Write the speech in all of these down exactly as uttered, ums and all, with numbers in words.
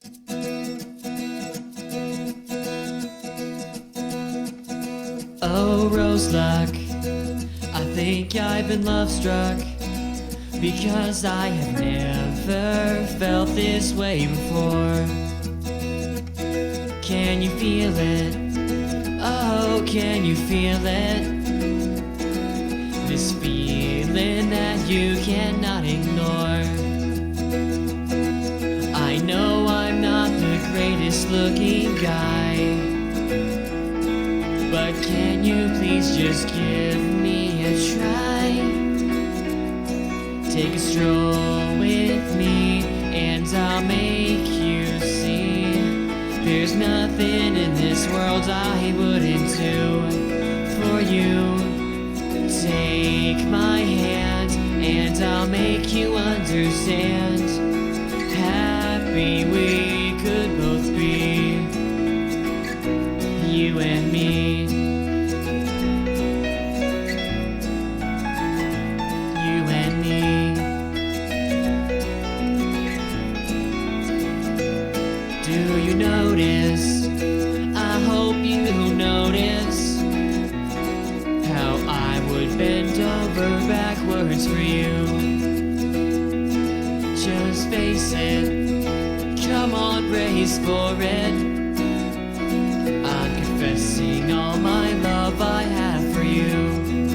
Oh, Rose Luck, I think I've been love struck, because I have never felt this way before. Can you feel it? Oh, can you feel it? This feeling that you cannot ignore. I know I'm not the greatest looking guy, but can you please just give me a try? Take a stroll with me and I'll make you see there's nothing in this world I wouldn't do for you. Take my hand and I'll make you understand. Happy we could both be, you and me. You and me. Do you notice? I hope you notice how I would bend over backwards for you. Just face it, come on, brace for it. I'm confessing all my love I have for you.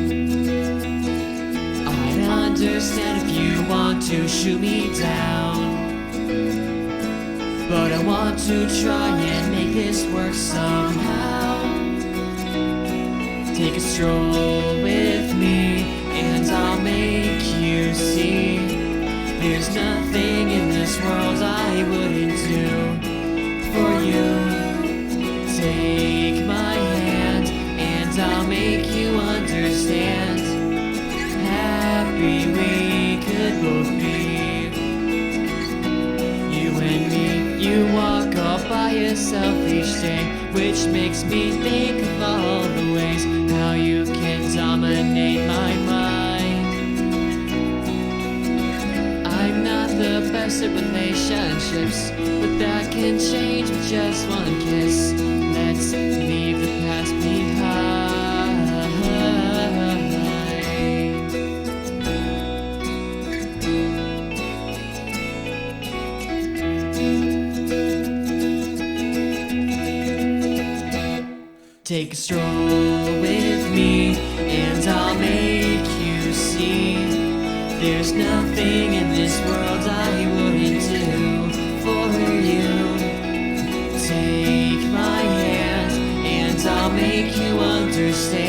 I'd understand if you want to shoot me down, but I want to try and make this work somehow. Take a stroll with me and I'll make you see there's nothing in this world I wouldn't do for you. Take my hand and I'll make you understand. Happy we could both be, you and me. You walk all by yourself each day, which makes me think of all the ways how you can dominate my mind. I'm not the best at relationships, but that can change with just one kiss. Let's leave the past behind. Take a stroll with me and I'll make you see there's nothing in this world I wouldn't do for you. Take my hand and I'll make you understand.